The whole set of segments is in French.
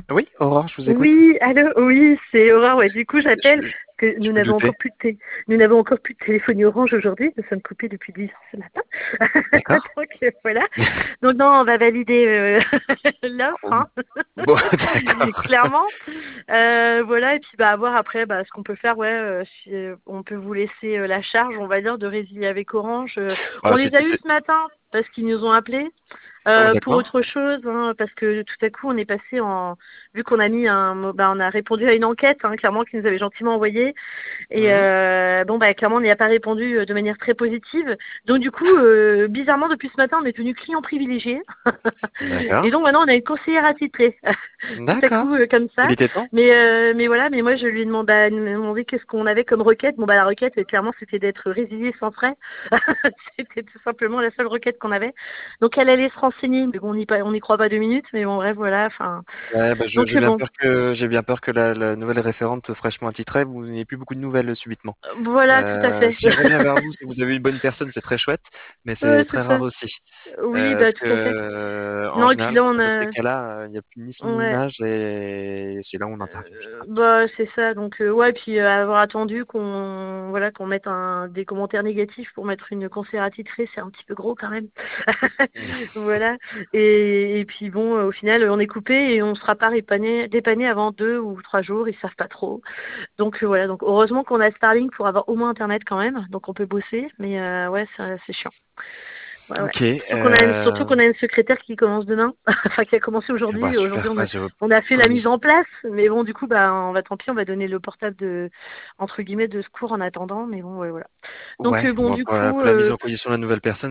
Oui, Aurore, je vous écoute. Oui, allô, oui, c'est Aurore. Ouais, du coup, j'appelle Je, parce que je me doutais. nous n'avons encore plus de téléphonie orange aujourd'hui. Nous sommes coupés depuis 10 ce matin. D'accord. Donc voilà. Donc non, on va valider l'offre, hein. Bon, d'accord. Clairement. Voilà, et puis bah à voir après ce qu'on peut faire. Ouais, si, on peut vous laisser la charge, on va dire, de résilier avec Orange. On Ah, les a eus ce matin parce qu'ils nous ont appelés. Oh, Pour d'accord. autre chose, hein, parce que tout à coup on est passé en, vu qu'on a mis on a répondu à une enquête, hein, clairement qu'ils nous avaient gentiment envoyée, et Mhm. clairement on n'y a pas répondu de manière très positive. Donc du coup, bizarrement depuis ce matin on est devenu client privilégié. D'accord. Et donc maintenant on a une conseillère attitrée. Tout à coup D'accord. comme ça. Il était temps? Mais voilà, mais moi je lui ai demandé, qu'est-ce qu'on avait comme requête. Bon bah la requête clairement c'était d'être résilié sans frais. C'était tout simplement la seule requête qu'on avait. Donc elle allait se renseigner, mais bon on n'y croit pas 2 minutes, mais bon bref voilà. Enfin Ouais, bah, donc bon j'ai bien peur que la nouvelle référente fraîchement attitrée, vous n'ayez plus beaucoup de nouvelles subitement. voilà tout à fait. Si elle revient vers vous, si vous avez une bonne personne, c'est très chouette, mais c'est Ouais, très c'est ça. rare aussi. Oui Parce tout à fait. que, en Non et puis général, là quand on on a ces a cas-là, il n'y a plus ni son ni ouais. image et c'est là où on intervient en général. Bah c'est ça donc ouais puis avoir attendu qu'on mette des commentaires négatifs pour mettre une conseillère attitrée, c'est un petit peu gros quand même. Voilà. Et puis bon au final on est coupé et on sera pas dépanné avant 2 ou 3 jours, ils savent pas trop. Donc voilà, donc heureusement qu'on a Starlink pour avoir au moins internet quand même, donc on peut bosser, mais ouais c'est chiant. Ouais, ouais. Ok. Surtout qu'on a une secrétaire qui commence demain, enfin qui a commencé Bah, aujourd'hui. Aujourd'hui super. Ouais, on a fait la mise plein en place, mais bon du coup tant pis, on va donner le portable de entre guillemets de secours en attendant, mais bon ouais voilà. Donc Ouais, bon bon, du pour coup la mise en condition de la nouvelle personne,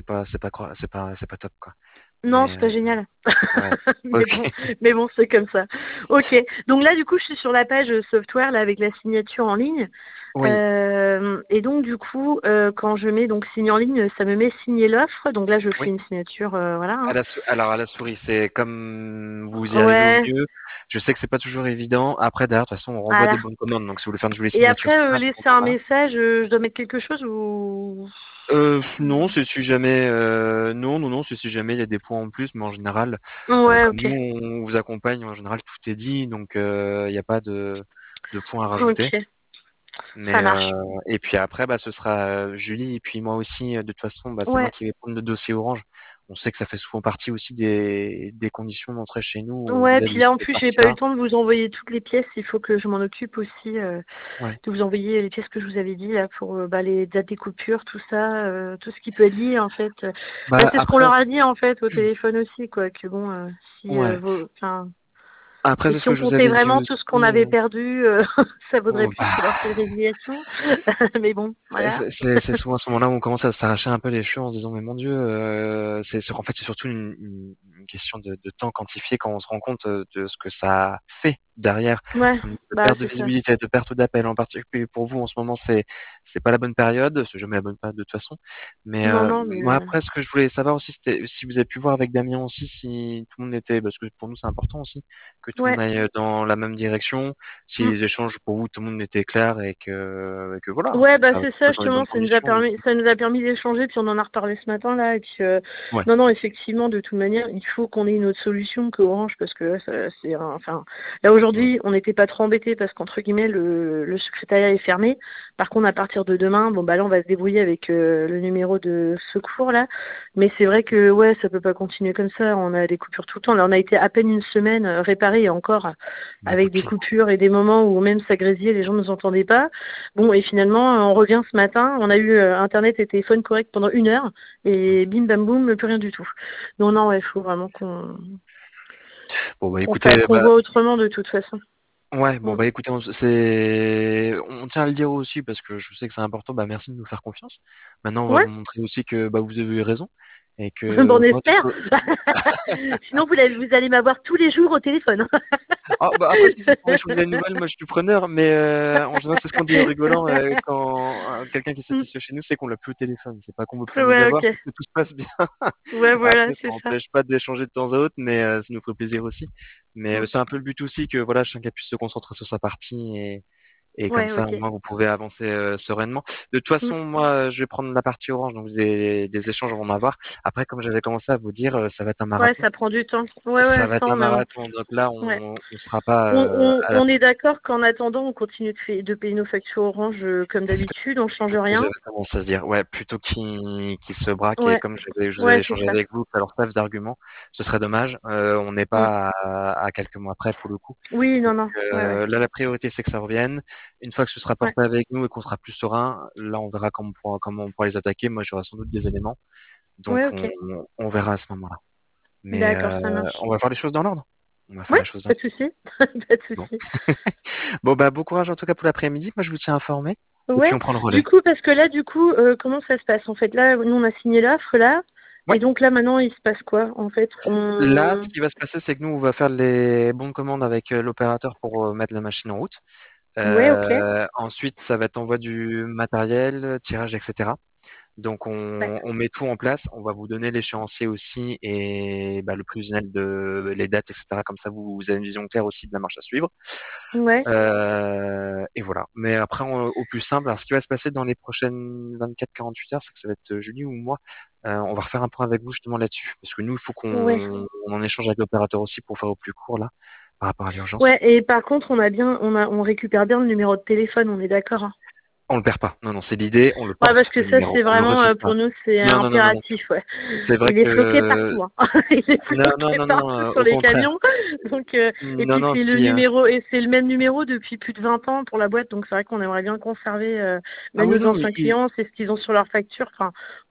c'est pas top, quoi. non, Mais c'est pas génial. ouais, mais ok. bon, mais bon, c'est comme ça. Ok. Donc là, du coup, je suis sur la page software là avec la signature en ligne. Oui, Et donc du coup, quand je mets donc signe en ligne, ça me met signer l'offre. Donc là, je fais oui. une signature, voilà, hein. Alors à la souris, c'est comme vous y arrivez au Ouais, mieux. Je sais que c'est pas toujours évident. Après, derrière, de toute façon, on renvoie des voilà. bonnes commandes. Donc, si vous voulez faire une jolie Et signature après, simple, on laisser en un a. message, je dois mettre quelque chose ou Non, c'est si jamais, non, c'est si jamais il y a des points en plus, mais en général, ouais, comme ok, nous, on vous accompagne, en général, tout est dit, donc il n'y a pas de points à rajouter. ok, ça Mais marche. et puis après, bah, ce sera Julie et puis moi aussi. De toute façon, bah, c'est moi Ouais. qui vais prendre le dossier Orange. On sait que ça fait souvent partie aussi des conditions d'entrée chez nous. Ouais, Vous avez puis là en cette plus j'ai pas eu partie-là. le temps de vous envoyer toutes les pièces, il faut que je m'en occupe aussi, Ouais. de vous envoyer les pièces que je vous avais dit là pour les dates des coupures, tout ça, tout ce qui peut être lié en fait. Bah C'est ce qu'on après, leur a dit en fait au téléphone aussi, quoi, que bon, si ouais. enfin Après, et c'est ce si que on je vous comptait avais dit vraiment tout ce qu'on aussi. avait perdu, ça vaudrait Oh, plus que bah, leur frais de résiliation. Mais bon, voilà. c'est souvent à ce moment-là où on commence à s'arracher un peu les cheveux en se disant mais mon Dieu, en fait c'est surtout une question de temps quantifié quand on se rend compte de ce que ça fait derrière Ouais, en termes de bah perte de c'est ça. visibilité, de perte d'appel en particulier pour vous en ce moment c'est pas la bonne période, c'est jamais la bonne période de toute façon. Mais Non, non, mais moi après ce que je voulais savoir aussi c'était si vous avez pu voir avec Damien aussi si tout le monde était parce que pour nous c'est important aussi que tout le ouais. monde aille dans la même direction, si Mm. les échanges pour vous tout le monde était clair et que voilà, Ouais, que bah ça c'est se ça passe dans les bonnes justement, conditions aussi. ça nous a permis d'échanger, puis on en a reparlé ce matin là, et puis Ouais. non, non, effectivement, de toute manière, il faut qu'on ait une autre solution que Orange, parce que là, enfin, là Mm. aujourd'hui, on n'était pas trop embêtés parce qu'entre guillemets, le secrétariat est fermé. Par contre, à partir de demain, bon bah là, on va se débrouiller avec le numéro de secours là, mais c'est vrai que ouais, ça peut pas continuer comme ça. On a des coupures tout le temps. Là, on a été à peine une semaine réparé et encore Bah, avec écoute, des pile. coupures et des moments où même ça grésillait, les gens ne nous entendaient pas. Bon, et finalement, on revient ce matin, on a eu Internet et téléphone correct pendant 1 heure, et bim bam boum, plus rien du tout. Non, non, ouais, il faut vraiment Bon, bah, qu'on écoutez, qu'on voit autrement de toute façon. ouais, bon, Mm. bah, écoutez, on tient à le dire aussi parce que je sais que c'est important. Bah, merci de nous faire confiance. Maintenant, on va Ouais, vous montrer aussi que, bah, vous avez eu raison et bon, on que, moi, espère. Sinon, vous allez m'avoir tous les jours au téléphone. ah, bah, après, si c'est pour échanger des nouvelles, moi, je suis preneur, mais, en général, c'est ce qu'on dit en rigolant, quand quelqu'un qui est Mm. satisfait chez nous, c'est qu'on l'a plus au téléphone. C'est pas qu'on veut plus nous Ouais, avoir, ok. c'est que tout se passe bien. Ouais, voilà, Après, ça c'est ça. n'empêche pas d'échanger de temps à autre, mais ça nous ferait plaisir aussi. Mais Mm. c'est un peu le but aussi que voilà, chacun puisse se concentrer sur sa partie Et comme Ouais, ça, au ok. moins, vous pouvez avancer sereinement. De toute Mm. façon, moi, je vais prendre la partie Orange, donc des échanges vont en avoir. Après, comme j'avais commencé à vous dire, ça va être un Ouais, marathon. ça prend du temps. Ouais, Ça ouais, va ça, être un on a. marathon, donc là, Ouais. on sera pas à la On fin. est d'accord qu'en attendant, on continue de payer nos factures Orange comme d'habitude, on change C'est ce que rien. j'avais tendance à se dire. Ouais, plutôt qu'il se braque et Ouais, comme je vous avais ouais, c'est échangé ça. avec vous, que ça leur serve d'argument, ce serait dommage. On n'est Mm. pas à quelques mois près pour le coup. Oui, Donc non, non. Ouais, ouais. là, la priorité, c'est que ça revienne. Une fois que ce sera Ouais, porté avec nous et qu'on sera plus serein, là, on verra comment on pourra les attaquer. Moi, j'aurai sans doute des éléments. ouais, Donc, ok. on verra à ce moment-là. Mais D'accord, ça marche. on va faire les choses dans l'ordre. On va faire Ouais, les choses dans pas de souci. Pas de bon. souci. Bon, bah, bon courage en tout cas pour l'après-midi. Moi, je vous tiens informé. Et puis, Ouais, on prend le du relais. coup, parce que là, du coup, comment ça se passe en fait? Là, nous, on a signé l'offre là, Ouais. et donc là, maintenant, il se passe quoi en fait? Là, ce qui va se passer, c'est que nous, on va faire les bons de commande avec l'opérateur pour mettre la machine en route. Ouais, ok. Ensuite, ça va être envoi du matériel, tirage, etc. Donc, Ouais. on met tout en place. On va vous donner l'échéancier aussi et bah, le prévisionnel de les dates, etc. Comme ça, vous avez une vision claire aussi de la marche à suivre. Ouais. Et voilà. Mais après, au plus simple, alors ce qui va se passer dans les prochaines 24-48 heures, c'est que ça va être Julie ou moi. On va refaire un point avec vous justement là-dessus. Parce que nous, il faut Ouais. on en échange avec l'opérateur aussi pour faire au plus court là, par rapport à l'urgence. Ouais. Et par contre, on récupère bien le numéro de téléphone. On est d'accord, hein. On le perd pas. Non, non, c'est l'idée. On le Ouais, parce porte, que le ça, numéro. c'est On le vraiment, refuse pour pas. nous, c'est Non, non, non, non, non. impératif, ouais. C'est vrai Il est floqué que partout, hein. Il est non, non, floqué non, non. partout sur Au les contraire. camions. Donc, et Non, puis non. c'est le Puis numéro, et c'est le même numéro depuis plus de 20 ans pour la boîte. Donc c'est vrai qu'on aimerait bien conserver, ah même oui, nos non, mais anciens clients, c'est ce qu'ils ont sur leur facture. Enfin,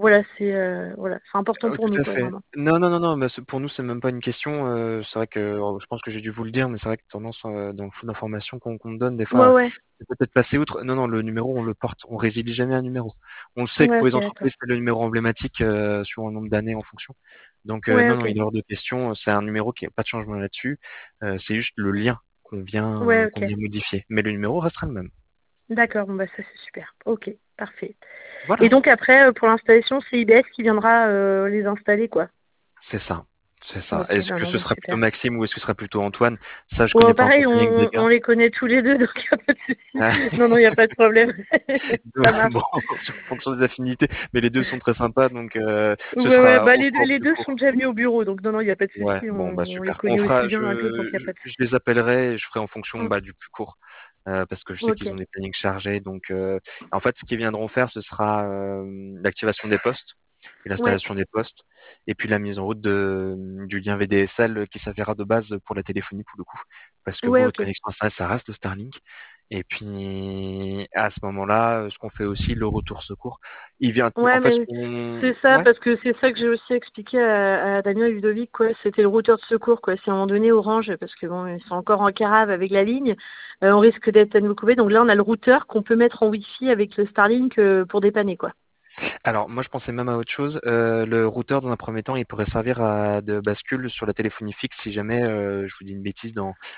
voilà, c'est important pour tout nous, à quoi, fait. vraiment. Non, non, non, non, mais pour nous, c'est même pas une question. C'est vrai que je pense que j'ai dû vous le dire, mais c'est vrai que tendance dans le flou d'informations qu'on donne, des Ouais, fois, ouais. c'est peut-être passer outre. Non, non, le numéro, on le porte. On résilie jamais un numéro. On le sait que Ouais, pour ok, les d'accord. entreprises, c'est le numéro emblématique sur un nombre d'années en fonction. Donc, Ouais, non, non, ok. il est hors de question. C'est un numéro qui n'a pas de changement là-dessus. C'est juste le lien Ouais, qu'on ok. vient modifier. Mais le numéro restera le même. D'accord, bon, bah, ça, c'est super. Ok, parfait. Et Voilà. donc après, pour l'installation, c'est IBS qui viendra les installer, quoi. C'est ça. C'est ça. Ok, Est-ce non, que non, ce bah, sera plutôt super. Maxime ou est-ce que ce sera plutôt Antoine? Ça, je Bon, connais pas encore pareil, bien avec des gars. on les connaît tous les deux, donc il n'y a pas de souci. Non, non, il n'y a pas de problème. Ça marche. Bon, en fonction des affinités, mais les deux sont très sympas, donc Ouais, ouais, bah on fera au les plus deux sont court. déjà venus au bureau, donc non, non, il n'y a pas de Ouais, souci. bon bah On les super. On connaît aussi fera, bien un peu, donc il n'y a pas de je souci. les appellerai et je ferai en fonction Mm. bah, du plus court, parce que je sais Ok. qu'ils ont des plannings chargés. Donc en fait, ce qu'ils viendront faire, ce sera l'activation des postes et Ouais, l'installation des postes, et puis la mise en route du lien VDSL qui servira de base pour la téléphonie pour le coup, parce que vous, ouais, votre ok. connexion Internet, ça reste le Starlink. Et puis à ce moment-là, ce qu'on fait aussi, le retour secours, il vient, Ouais, en fait, mais c'est ça, ouais. parce que c'est ça que j'ai aussi expliqué à Damien et Ludovic, quoi. C'était le routeur de secours, quoi. Si à un moment donné, Orange, parce que bon, ils sont encore en carafe avec la ligne, on risque d'être à nous couper. Donc là, on a le routeur qu'on peut mettre en Wi-Fi avec le Starlink pour dépanner, quoi. Alors, moi, je pensais même à autre chose. Le routeur, dans un premier temps, il pourrait servir de bascule sur la téléphonie fixe si jamais, je vous dis une bêtise,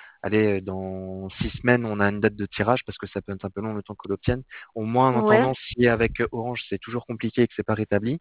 dans 6 semaines, on a une date de tirage parce que ça peut être un peu long le temps qu'on l'obtienne. Au moins, en Ouais, attendant, si avec Orange c'est toujours compliqué et que c'est pas rétabli,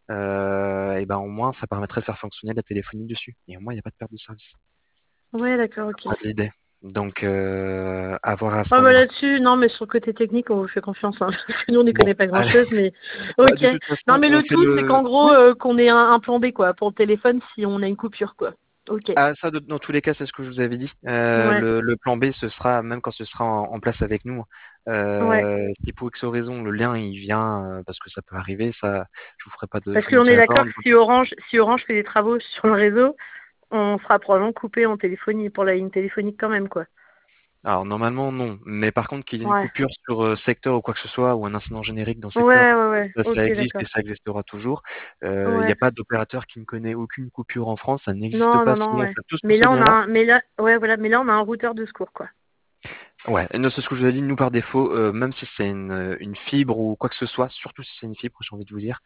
et ben au moins, ça permettrait de faire fonctionner la téléphonie dessus. Et au moins, il n'y a pas de perte de service. ouais, d'accord, ok. Pas de l'idée. Donc, à voir à ce Ah bah moment-là. là-dessus, non, mais sur le côté technique, on vous fait confiance, hein, parce que nous, on n'y Bon, connaît pas allez. grand-chose, mais Bah, ok. de toute Non, façon, mais on le fait tout, c'est le. qu'en gros, Oui. qu'on ait un plan B, quoi, pour le téléphone si on a une coupure, quoi. Ok. Ah, ça, dans tous les cas, c'est ce que je vous avais dit. Ouais, Le plan B, ce sera, même quand ce sera en place avec nous, ouais. si pour X raison, le lien, il vient, parce que ça peut arriver, ça, je vous ferai pas de, je Parce vous qu'on est mentirai pas d'accord en que disant. si Orange fait des travaux sur le réseau, on sera probablement coupé en téléphonie, pour la ligne téléphonique quand même, quoi. Alors, normalement, non. Mais par contre, qu'il y ait une Ouais. coupure sur secteur ou quoi que ce soit, ou un incident générique dans secteur, Ouais, ouais, ouais. ça Ok, existe et d'accord. ça existera toujours. Il n'y Ouais. a pas d'opérateur qui ne connaît aucune coupure en France, ça n'existe Non, pas, non, non, sinon on ouais. fait tous pour Mais ce là, bien-là. mais là, ouais, voilà, mais là, on a un routeur de secours, quoi. Ouais, non, c'est ce que je vous ai dit, nous par défaut, même si c'est une fibre ou quoi que ce soit, surtout si c'est une fibre, j'ai envie de vous dire,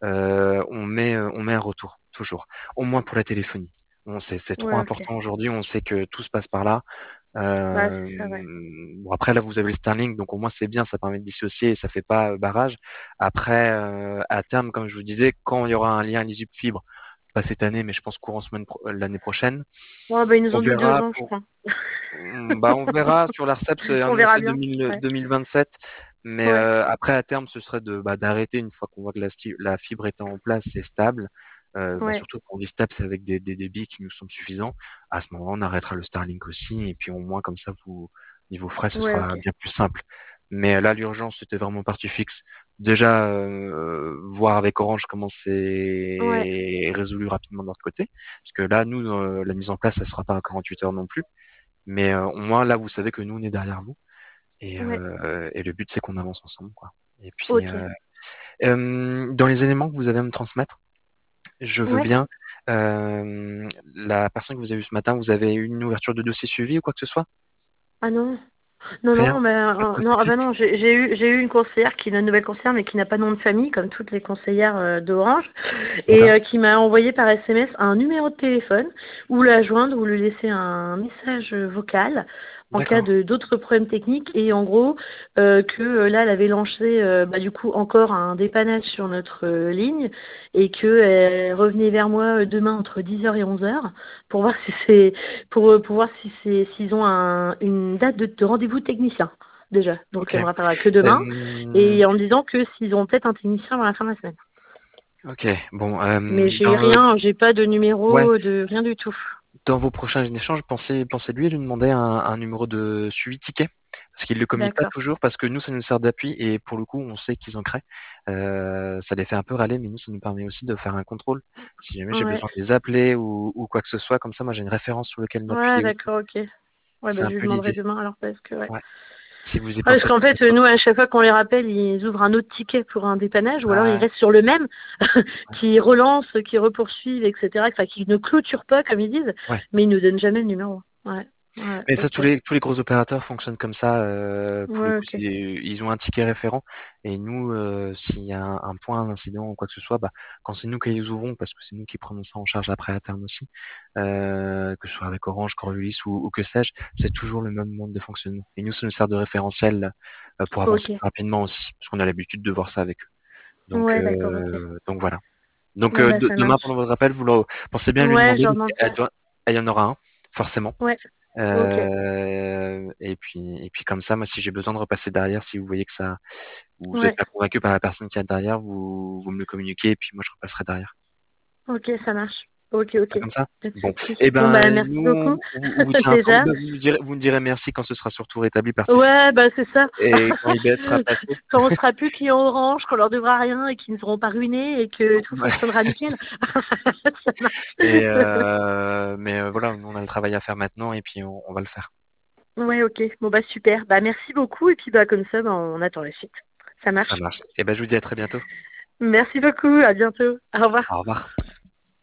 on met un retour, toujours. Au moins pour la téléphonie. C'est trop Ouais, ok. important aujourd'hui, on sait que tout se passe par là. Bah, Euh, c'est ça, ouais. bon après là vous avez le Starlink, donc au moins c'est bien, ça permet de dissocier et ça fait pas barrage. Après, à terme, comme je vous disais, quand il y aura un lien lisible fibre, pas cette année, mais je pense courant l'année prochaine, Ouais, bah, ils nous on ont dit deux verra ans, je pour crois. Bah, on verra. Sur l'ARCEP, c'est On verra annoncé bien. Ouais. 2027. Mais Ouais. après, à terme, ce serait d'arrêter une fois qu'on voit que la fibre est en place, c'est stable. Ouais. Surtout quand on dit stable, c'est avec des débits qui nous semblent suffisants. À ce moment-là, on arrêtera le Starlink aussi. Et puis au moins, comme ça, niveau frais, ce Ouais, sera ok. bien plus simple. Mais là, l'urgence, c'était vraiment partie fixe. Déjà, voir avec Orange comment Ouais. c'est résolu rapidement de notre côté. Parce que là, nous, la mise en place, ça sera pas à 48 heures non plus. Mais au moins, là, vous savez que nous, on est derrière vous. Ouais. Et le but, c'est qu'on avance ensemble, quoi. Et puis, Ok. dans les éléments que vous avez à me transmettre, je veux Ouais. bien, la personne que vous avez vue ce matin, vous avez eu une ouverture de dossier suivi ou quoi que ce soit? Ah non. Non, Rien? non, mais Pas de non, ah bah processus? non, j'ai eu une conseillère qui est une nouvelle conseillère, mais qui n'a pas de nom de famille, comme toutes les conseillères d'Orange, et D'accord? qui m'a envoyé par SMS un numéro de téléphone où la joindre ou lui laisser un message vocal en cas D'accord. de d'autres problèmes techniques, et en gros que là elle avait lancé du coup encore un dépannage sur notre ligne, et que elle revenait vers moi demain entre 10 heures et 11 heures pour voir si c'est pour voir si c'est s'ils ont une date de rendez-vous technicien déjà. Donc Ok. elle me rappellera que demain, Euh, et en me disant que s'ils ont peut-être un technicien avant la fin de la semaine. ok. Bon, Mais j'ai rien, j'ai pas de ouais, numéro, de rien du tout. dans vos prochains échanges, pensez lui demander un numéro de suivi ticket. Parce qu'ils ne le communiquent pas D'accord. toujours, parce que nous, ça nous sert d'appui, et pour le coup, on sait qu'ils en créent. Ça les fait un peu râler, mais nous, ça nous permet aussi de faire un contrôle. Si jamais j'ai Ouais. besoin de les appeler ou quoi que ce soit, comme ça, moi, j'ai une référence sur laquelle Ouais, m'appuyer aussi. d'accord, ok. Ouais, C'est bah un je lui peu demanderai l'idée. demain alors, parce que ouais. Ouais. Si vous y Ah, parce pensez. qu'en fait, nous, à chaque fois qu'on les rappelle, ils ouvrent un autre ticket pour un dépannage, ou alors ils Ouais, restent sur le même, ouais. qui relancent, qui repoursuivent, etc. Enfin, qui ne clôturent pas, comme ils disent, Ouais. mais ils nous donnent jamais le numéro. Ouais, ouais, Mais ça, ok. tous les gros opérateurs fonctionnent comme ça. Pour le Ouais, coup, ok. ils ont un ticket référent. Et nous, s'il y a un point, un incident ou quoi que ce soit, bah, quand c'est nous qui les ouvrons, parce que c'est nous qui prenons ça en charge après à terme aussi, que ce soit avec Orange, Coriolis ou que sais-je, c'est toujours le même mode de fonctionnement. Et nous, ça nous sert de référentiel pour avancer Ok. rapidement aussi, parce qu'on a l'habitude de voir ça avec eux. Ouais, d'accord, ok. Donc voilà. Donc Bon, bah, ça demain, marche. pendant votre appel, pensez bien à lui Ouais, je demander, leur parce demanderai. il y en aura un, forcément. Ouais, ok. Et puis comme ça, moi, si j'ai besoin de repasser derrière, si vous voyez que ça, vous n'êtes Ouais, pas convaincu par la personne qui est derrière, vous me le communiquez et puis moi je repasserai derrière. ok, ça marche. Ok, C'est ok. comme ça? Pas de Bon. souci. Eh Bon, bah, ben, merci beaucoup, nous, on vous tient informé. déjà. Ben, vous me direz merci quand ce sera surtout rétabli par Tifi Ouais, bah c'est ça. et quand IBS sera passé. Quand on sera plus client Orange, qu'on leur devra rien et qu'ils ne seront pas ruinés et que tout Ouais. fonctionnera nickel. Ça marche. Mais voilà, on a le travail à faire maintenant et puis on va le faire. Ouais, ok. Bon, bah super. Bah merci beaucoup, et puis bah comme ça, bah, on attend la suite. Ça Ça marche. marche. Et ben, je vous dis à très bientôt. Merci beaucoup. À bientôt. Au revoir. Au revoir.